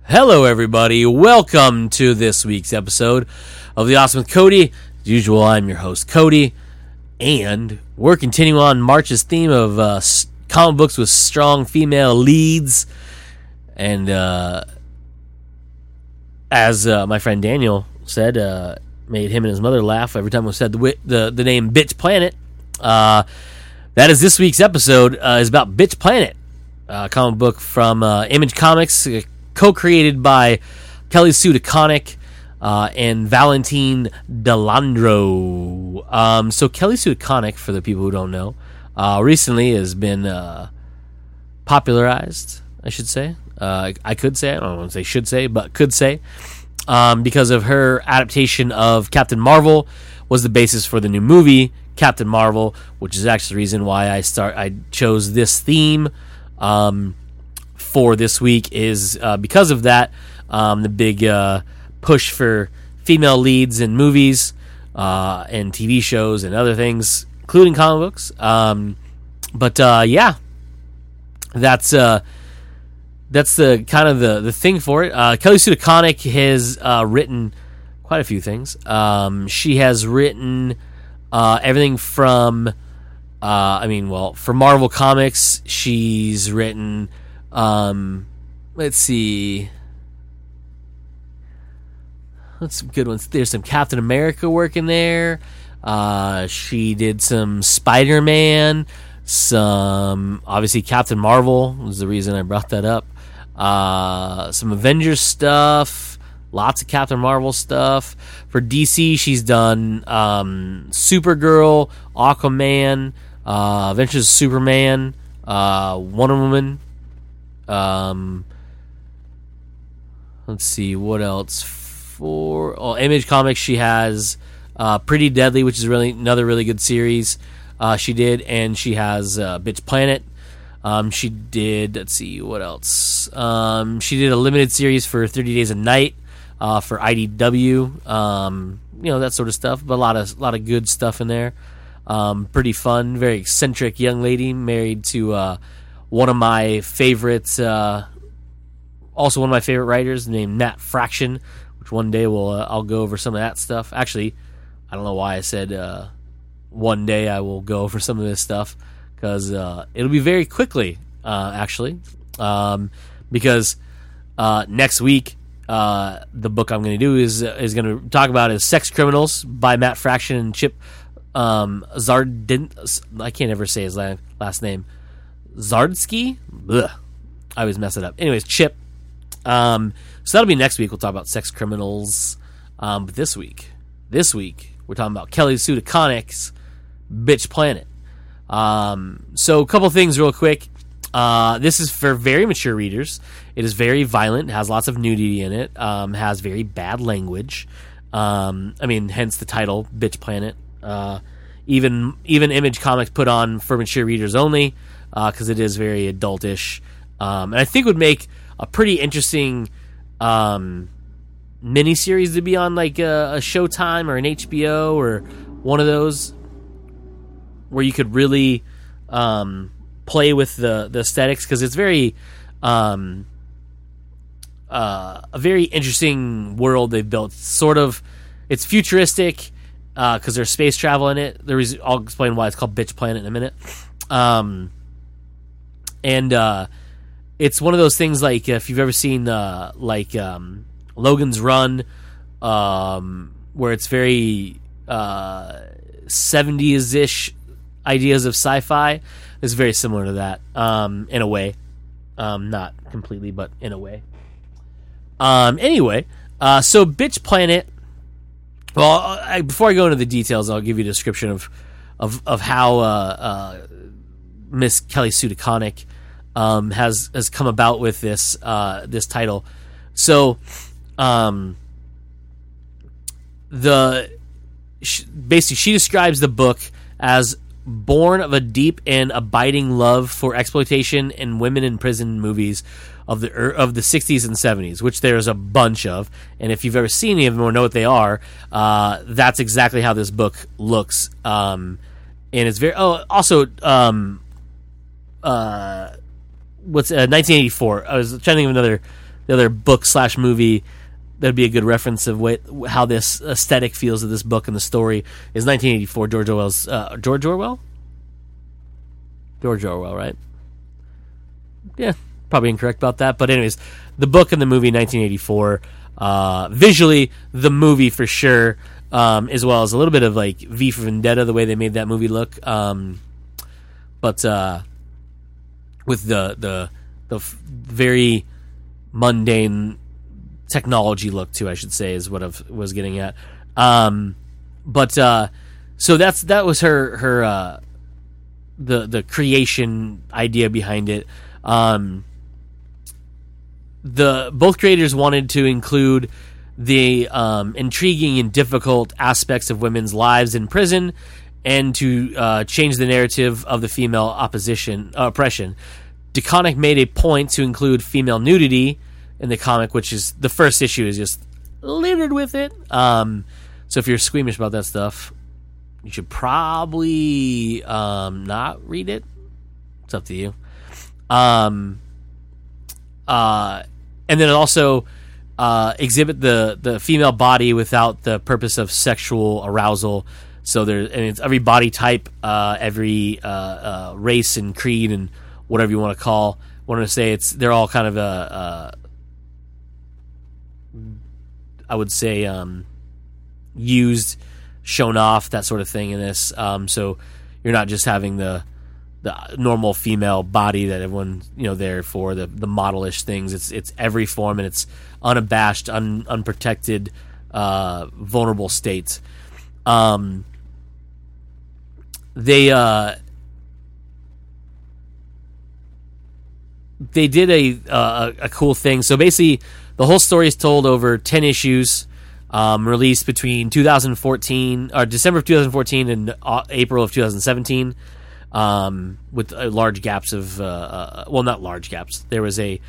Hello, everybody. Welcome to this week's episode of The Awesome with Cody. As usual, I'm your host, Cody, and we're continuing on March's theme of comic books with strong female leads. And as my friend Daniel said, made him and his mother laugh every time we said the name Bitch Planet. That is this week's episode. Is about Bitch Planet, comic book from Image Comics, co-created by Kelly Sue DeConnick and Valentine Delandro. So Kelly Sue DeConnick, for the people who don't know, recently has been popularized, I should say. I could say, I don't want to say should say, but could say, because of her adaptation of Captain Marvel was the basis for the new movie, Captain Marvel, which is actually the reason why I chose this theme for this week is because of that, the big push for female leads in movies and TV shows and other things, including comic books. But yeah, that's the kind of the thing for it. Kelly Sue DeConnick has written quite a few things. She has written everything from, for Marvel Comics, she's written. Let's see. That's some good ones. There's some Captain America work in there. She did some Spider-Man. Some, obviously, Captain Marvel was the reason I brought that up. Some Avengers stuff. Lots of Captain Marvel stuff. For DC, she's done Supergirl, Aquaman, Adventures of Superman, Wonder Woman. Let's see what else. For Image Comics, she has Pretty Deadly, which is another really good series. She did, and she has Bitch Planet. She did. Let's see what else. She did a limited series for 30 Days a Night for IDW. That sort of stuff. But a lot of good stuff in there. Pretty fun. Very eccentric young lady, married to one of my favorites. Also one of my favorite writers named Nat Fraction, which one day I'll go over some of that stuff. Actually, I don't know why I said one day I will go over some of this stuff, because it'll be very quickly, actually, because next week the book I'm going to do is going to talk about is Sex Criminals by Matt Fraction and Chip Zardin. I can't ever say his last name. Zardsky? Ugh. I always mess it up. Anyways, Chip. So that'll be next week. We'll talk about Sex Criminals. But this week, we're talking about Kelly Sue DeConnick's Bitch Planet. So a couple things real quick. This is for very mature readers. It is very violent. Has lots of nudity in it. Has very bad language. Hence the title, Bitch Planet. Even Image Comics put on for mature readers only, because it is very adultish. And I think would make a pretty interesting miniseries to be on, like a Showtime or an HBO or one of those, where you could really play with the aesthetics, because it's very a very interesting world they've built. It's futuristic because there's space travel in it. I'll explain why it's called Bitch Planet in a minute. It's one of those things, like if you've ever seen Logan's Run, where it's very 70s-ish ideas of sci-fi. It's very similar to that, in a way. Not completely, but in a way. Anyway, so Bitch Planet. Well, before I go into the details, I'll give you a description of how Miss Kelly Sue DeConnick has come about with this title. So, basically she describes the book as born of a deep and abiding love for exploitation and women in prison movies of the 60s and 70s, which there's a bunch of. And if you've ever seen any of them or know what they are, that's exactly how this book looks. And it's very... also... what's 1984? I was trying to think of another book slash movie that'd be a good reference of how this aesthetic feels of this book and the story is 1984. George Orwell's George Orwell, right? Yeah, probably incorrect about that. But anyways, the book and the movie 1984. Visually, the movie for sure, as well as a little bit of like V for Vendetta, the way they made that movie look. But with the very mundane technology look too, I should say, is what I was getting at. So that was her the creation idea behind it. Both creators wanted to include the intriguing and difficult aspects of women's lives in prison, and to change the narrative of the female oppression. DeConnick made a point to include female nudity in the comic, which is the first issue is just littered with it. So if you're squeamish about that stuff, you should probably not read it. It's up to you. And then it also exhibit the female body without the purpose of sexual arousal. So it's every body type, every race and creed and whatever you want to say. They're all kind of I would say used, shown off, that sort of thing in this. So you're not just having the normal female body that everyone there for the modelish things. It's every form, and it's unabashed, unprotected, vulnerable state. They did a cool thing. So basically, the whole story is told over 10 issues, released between 2014 or December of 2014 and April of 2017. With large gaps of not large gaps. There was a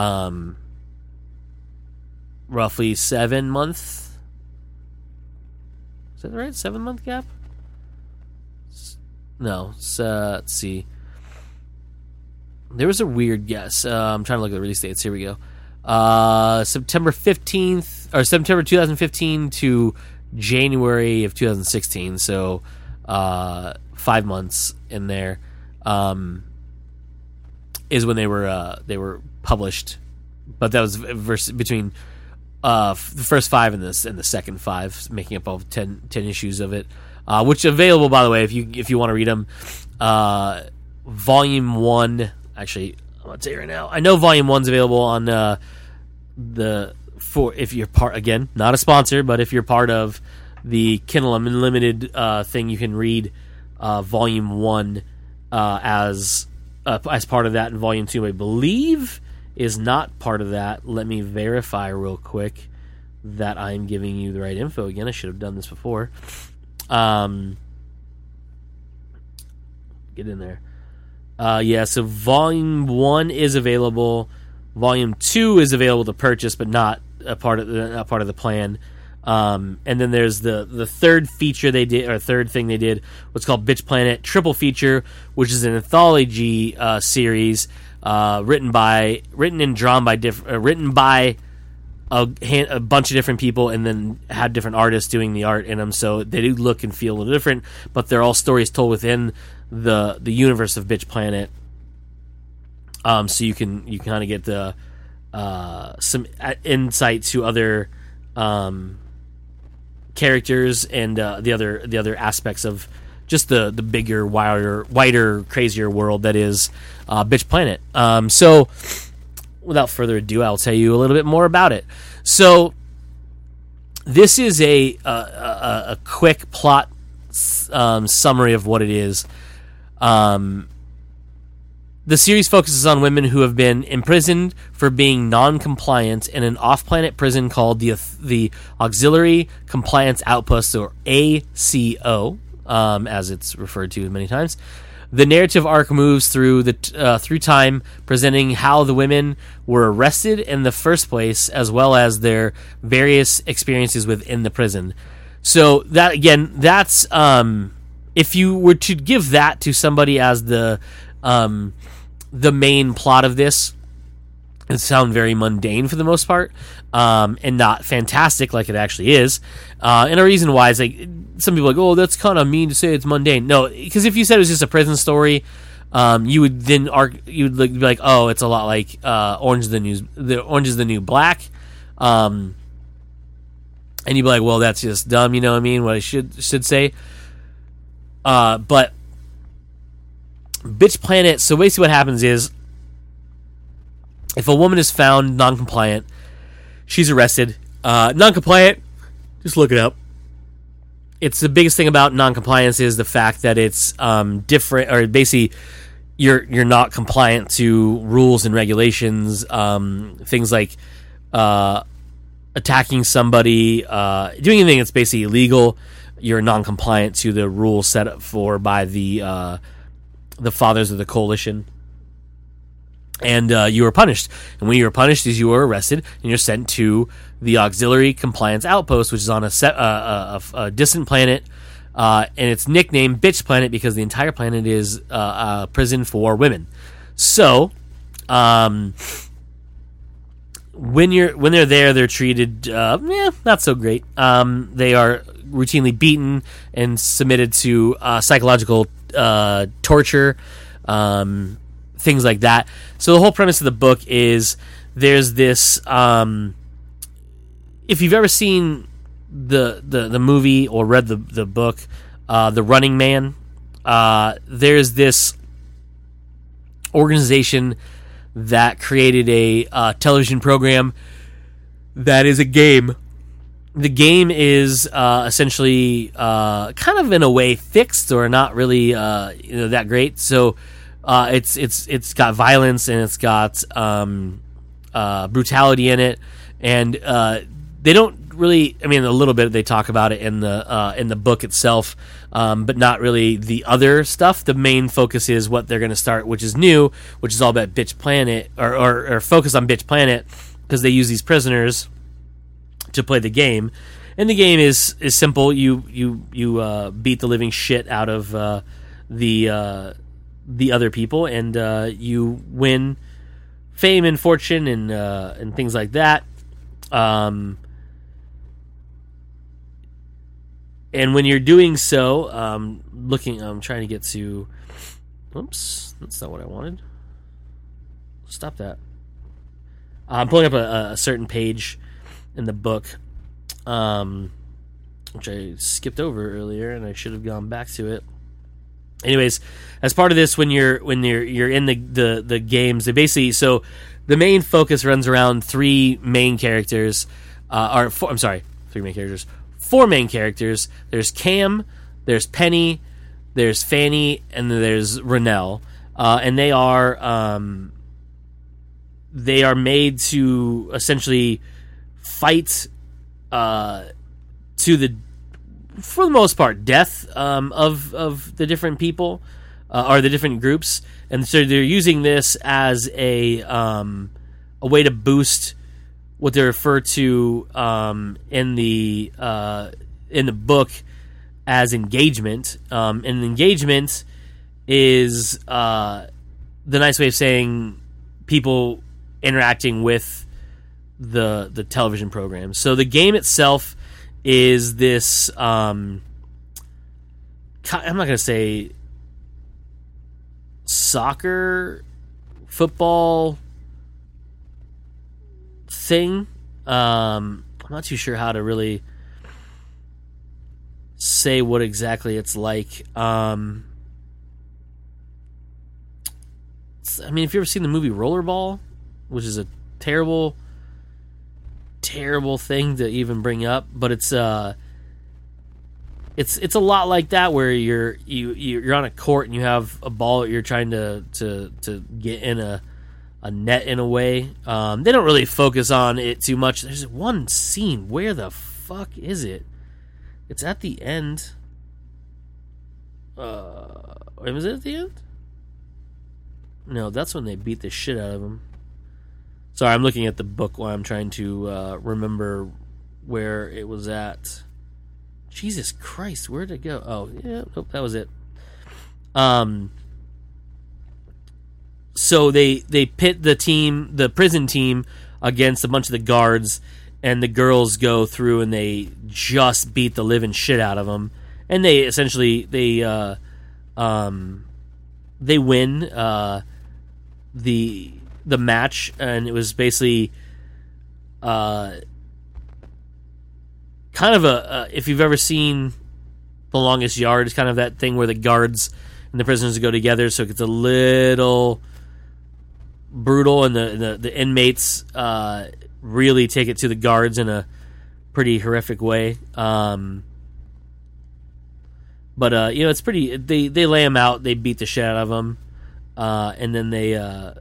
roughly 7 month. Is that right? 7 month gap? No. Let's see. There was a weird guess. I'm trying to look at the release dates. Here we go. September 15th or September 2015 to January of 2016. So 5 months in there is when they were published, but that was between the first 5 and the second 5, making up all 10 issues of it, which are available, by the way, if you want to read them. Volume 1, actually, I'm gonna tell you right now, I know Volume 1's available on if you're part, again, not a sponsor, but if you're part of the Kindle Unlimited thing, you can read Volume 1 as part of that, and Volume 2, I believe, is not part of that. Let me verify real quick that I'm giving you the right info again. I should have done this before. Get in there. So Volume 1 is available. Volume 2 is available to purchase, but not a part of the plan. And then there's the third feature they did, or third thing they did, what's called Bitch Planet Triple Feature, which is an anthology series written and drawn by a bunch of different people, and then had different artists doing the art in them. So they do look and feel a little different, but they're all stories told within the universe of Bitch Planet. So you can kind of get the some insight to other characters and the other aspects of just the bigger, wider, crazier world that is Bitch Planet. So without further ado, I'll tell you a little bit more about it. So this is a quick plot summary of what it is. The series focuses on women who have been imprisoned for being non-compliant in an off-planet prison called the Auxiliary Compliance Outpost, or ACO, as it's referred to many times. The narrative arc moves through time, presenting how the women were arrested in the first place, as well as their various experiences within the prison. So that, again, that's if you were to give that to somebody as the main plot of this, and sound very mundane for the most part, and not fantastic like it actually is. And a reason why is like some people are like, oh, that's kind of mean to say it's mundane. No, because if you said it was just a prison story, you would then be like, oh, it's a lot like Orange is the New Black, and you'd be like, well, that's just dumb. You know what I mean? What I should say. But Bitch Planet. So basically, what happens is, if a woman is found non-compliant, she's arrested. Non-compliant, just look it up. It's the biggest thing about non-compliance is the fact that it's different, or basically you're not compliant to rules and regulations. Things like attacking somebody, doing anything that's basically illegal. You're non-compliant to the rules set up for by the fathers of the coalition. And you were punished. And when you were punished is you were arrested and you're sent to the Auxiliary Compliance Outpost, which is on a distant planet. And it's nicknamed Bitch Planet because the entire planet is a prison for women. So, when they're there, they're treated not so great. They are routinely beaten and submitted to psychological torture. Things like that. So the whole premise of the book is there's this. If you've ever seen the movie or read the book, The Running Man, there's this organization that created a television program that is a game. The game is essentially kind of in a way fixed or not really that great. So. It's got violence and it's got brutality in it, and they don't really. I mean, a little bit they talk about it in the book itself, but not really the other stuff. The main focus is what they're going to start, which is new, which is all about Bitch Planet or focus on Bitch Planet because they use these prisoners to play the game, and the game is simple. You beat the living shit out of the other people, and you win fame and fortune and things like that. And when you're doing so, I'm trying to get to. Oops, that's not what I wanted. Stop that. I'm pulling up a certain page in the book, which I skipped over earlier, and I should have gone back to it. Anyways, as part of this, when you're in the games, they basically the main focus runs around three main characters. Four main characters. There's Cam, there's Penny, there's Fanny, and then there's Renelle. And they are made to essentially fight for the most part, death of the different people or the different groups, and so they're using this as a way to boost what they refer to in the book as engagement. And engagement is the nice way of saying people interacting with the television program. So the game itself is this I'm not going to say soccer, football thing. I'm not too sure how to really say what exactly it's like. I mean, if you've ever seen the movie Rollerball, which is a terrible thing to even bring up, but it's a lot like that, where you're on a court and you have a ball that you're trying to get in a net in a way. They don't really focus on it too much. There's one scene. Where the fuck is it? It's at the end. Was it at the end? No, that's when they beat the shit out of him. Sorry, I'm looking at the book while I'm trying to remember where it was at. Jesus Christ, where'd it go? Oh, yeah, nope, that was it. So they pit the prison team, against a bunch of the guards, and the girls go through and they just beat the living shit out of them, and they essentially they win the match, and it was basically kind of if you've ever seen The Longest Yard, it's kind of that thing where the guards and the prisoners go together, so it gets a little brutal, and the inmates really take it to the guards in a pretty horrific way. But it's pretty. They lay them out, they beat the shit out of them, and then they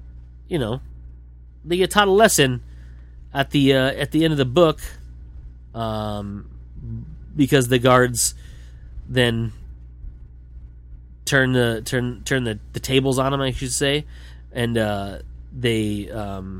get taught a lesson at the end of the book, because the guards then turn the tables on them, I should say, and they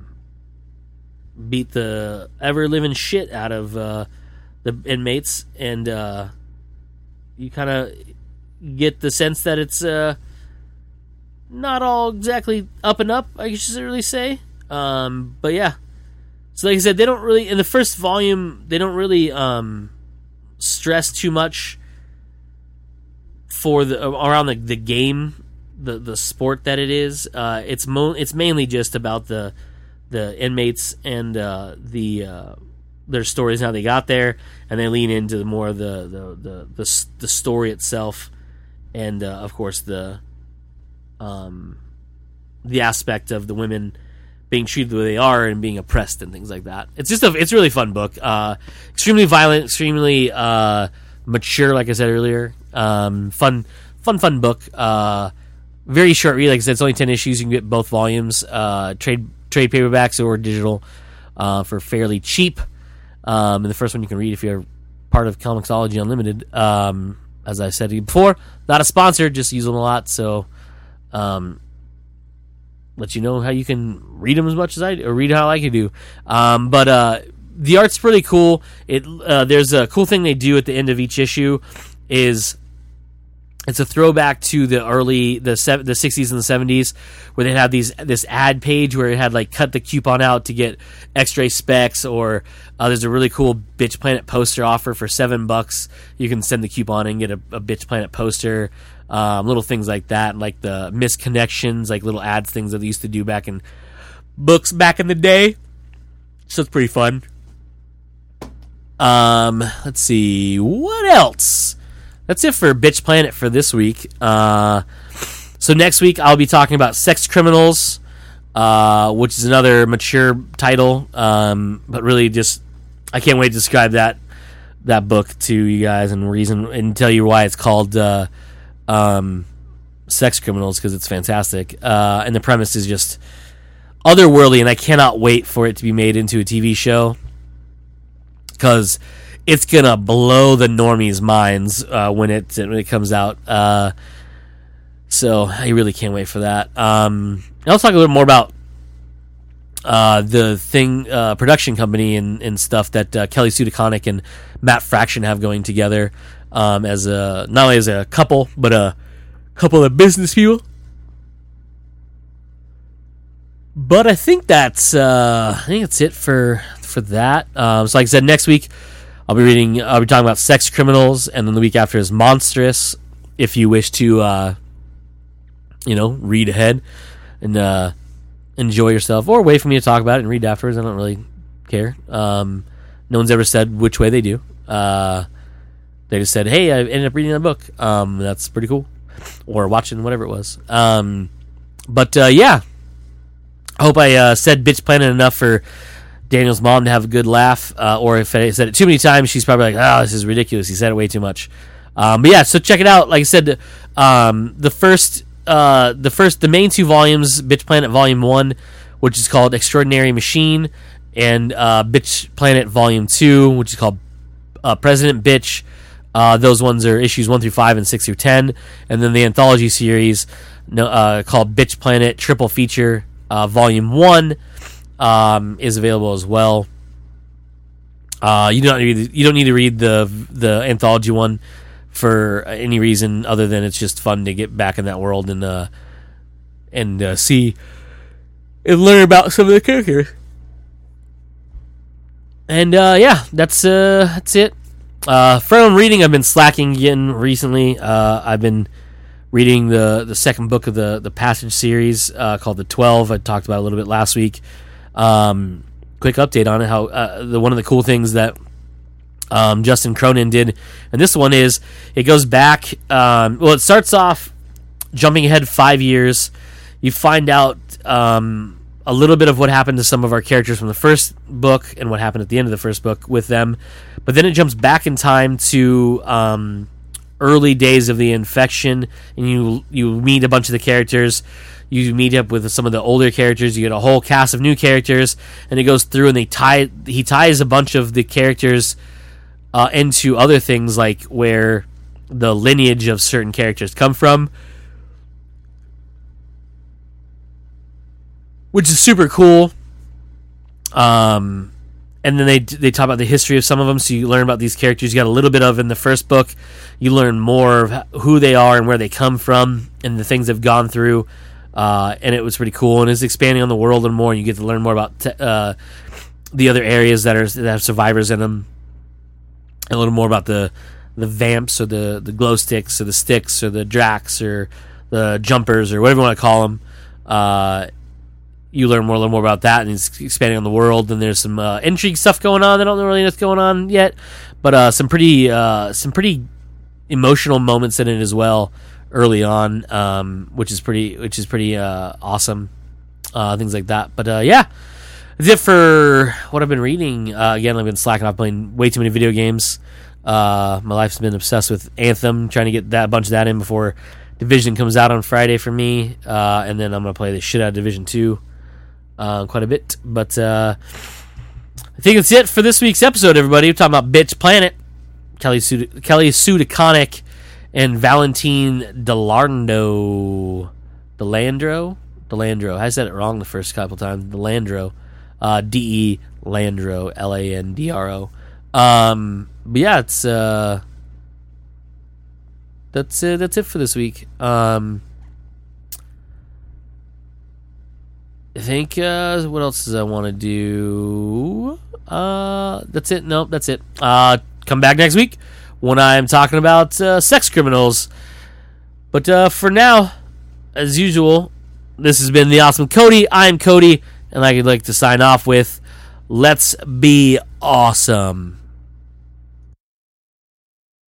beat the ever living shit out of the inmates, and you kind of get the sense that it's not all exactly up and up, I should really say. But yeah, so like I said, they don't really, in the first volume, they don't really stress too much for around the game, the sport that it is. It's mainly just about the inmates and their stories and how they got there, and they lean into more of the story itself, and of course the aspect of the women being treated the way they are and being oppressed and things like that. It's just it's a really fun book. Extremely violent, extremely mature, like I said earlier. Fun book. Very short read. Like I said, it's only 10 issues. You can get both volumes, trade paperbacks or digital, for fairly cheap. And the first one you can read if you're part of Comixology Unlimited. As I said before, not a sponsor, just use them a lot. So, let you know how you can read them as much as I do, or read how I can do. But the art's pretty cool. There's a cool thing they do at the end of each issue is it's a throwback to the 60s and the 70s, where they had this ad page where it had like cut the coupon out to get X-ray specs, or there's a really cool Bitch Planet poster offer for $7. You can send the coupon and get a Bitch Planet poster. Little things like that, like the misconnections, like little ads, things that they used to do back in books back in the day. So it's pretty fun. Let's see, what else? That's it for Bitch Planet for this week. So next week I'll be talking about Sex Criminals, which is another mature title, but really just I can't wait to describe that book to you guys and tell you why it's called Sex Criminals, because it's fantastic, and the premise is just otherworldly, and I cannot wait for it to be made into a TV show, because it's gonna blow the normies' minds when it comes out. So I really can't wait for that. I'll talk a little more about the Thing production company and stuff that Kelly Sue DeConnick and Matt Fraction have going together, as not only as a couple, but a couple of business people. But I think that's it for that. So like I said, next week I'll be talking about Sex Criminals, and then the week after is Monstrous. If you wish to, read ahead and enjoy yourself, or wait for me to talk about it and read afterwards. I don't really care. No one's ever said which way they do. They just said, "Hey, I ended up reading that book." That's pretty cool, or watching whatever it was. But yeah, I hope I said Bitch Planet enough for Daniel's mom to have a good laugh, or if I said it too many times, she's probably like, "Oh, this is ridiculous. He said it way too much." But yeah, so check it out. Like I said, the main two volumes, Bitch Planet Volume 1, which is called Extraordinary Machine, and Bitch Planet Volume 2, which is called President Bitch. Those ones are issues 1 through 5 and 6 through 10, and then the anthology series called Bitch Planet Triple Feature Volume 1 is available as well. You don't need to read the anthology one for any reason other than it's just fun to get back in that world and see and learn about some of the characters. And yeah, that's it. From reading, I've been slacking again recently. I've been reading the second book of the Passage series called The 12. I talked about it a little bit last week. Quick update on it. How one of the cool things that Justin Cronin did, and this one is it goes back. Well, it starts off jumping ahead 5 years. You find out a little bit of what happened to some of our characters from the first book and what happened at the end of the first book with them. But then it jumps back in time to early days of the infection, and you meet a bunch of the characters. You meet up with some of the older characters. You get a whole cast of new characters, and it goes through and he ties a bunch of the characters into other things, like where the lineage of certain characters come from, which is super cool. And then they talk about the history of some of them, so you learn about these characters. You got a little bit of in the first book. You learn more of who they are and where they come from and the things they've gone through. And it was pretty cool, and it's expanding on the world and more. And you get to learn more about the other areas that have survivors in them, and a little more about the vamps or the glow sticks or the sticks or the Dracs or the jumpers or whatever you want to call them. You learn a little more about that, and it's expanding on the world. And there's some intrigue stuff going on. I don't really know what's going on yet, but some pretty emotional moments in it as well early on, which is pretty awesome. Things like that. But yeah, that's it for what I've been reading. Again, I've been slacking off playing way too many video games. My life's been obsessed with Anthem, trying to get a bunch of that in before Division comes out on Friday for me, and then I'm gonna play the shit out of Division 2 quite a bit. But I think that's it for this week's episode, everybody. We're talking about Bitch Planet, Kelly Sue DeConnick, and Valentine Delandro. I said it wrong the first couple times. Delandro. D-E Landro. Landro. But yeah, it's that's it for this week. I think what else does I want to do? That's it. Nope, that's it. Come back next week when I'm talking about sex criminals. But for now, as usual, this has been the Awesome Cody. I'm Cody, and I'd like to sign off with "Let's be awesome."